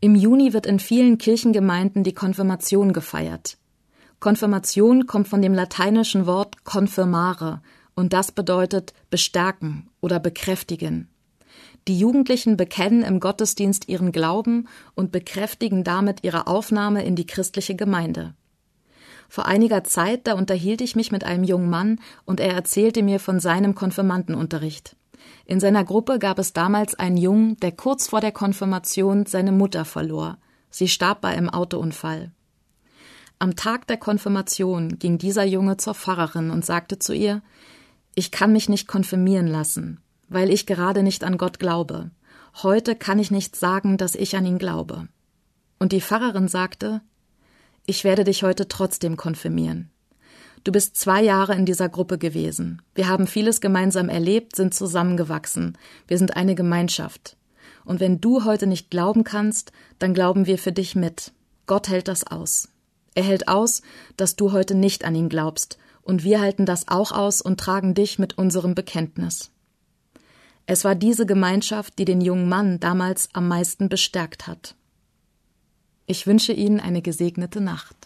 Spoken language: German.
Im Juni wird in vielen Kirchengemeinden die Konfirmation gefeiert. Konfirmation kommt von dem lateinischen Wort confirmare und das bedeutet bestärken oder bekräftigen. Die Jugendlichen bekennen im Gottesdienst ihren Glauben und bekräftigen damit ihre Aufnahme in die christliche Gemeinde. Vor einiger Zeit, da unterhielt ich mich mit einem jungen Mann und er erzählte mir von seinem Konfirmandenunterricht. In seiner Gruppe gab es damals einen Jungen, der kurz vor der Konfirmation seine Mutter verlor. Sie starb bei einem Autounfall. Am Tag der Konfirmation ging dieser Junge zur Pfarrerin und sagte zu ihr: Ich kann mich nicht konfirmieren lassen, weil ich gerade nicht an Gott glaube. Heute kann ich nicht sagen, dass ich an ihn glaube. Und die Pfarrerin sagte: Ich werde dich heute trotzdem konfirmieren. Du bist 2 Jahre in dieser Gruppe gewesen. Wir haben vieles gemeinsam erlebt, sind zusammengewachsen. Wir sind eine Gemeinschaft. Und wenn du heute nicht glauben kannst, dann glauben wir für dich mit. Gott hält das aus. Er hält aus, dass du heute nicht an ihn glaubst. Und wir halten das auch aus und tragen dich mit unserem Bekenntnis. Es war diese Gemeinschaft, die den jungen Mann damals am meisten bestärkt hat. Ich wünsche Ihnen eine gesegnete Nacht.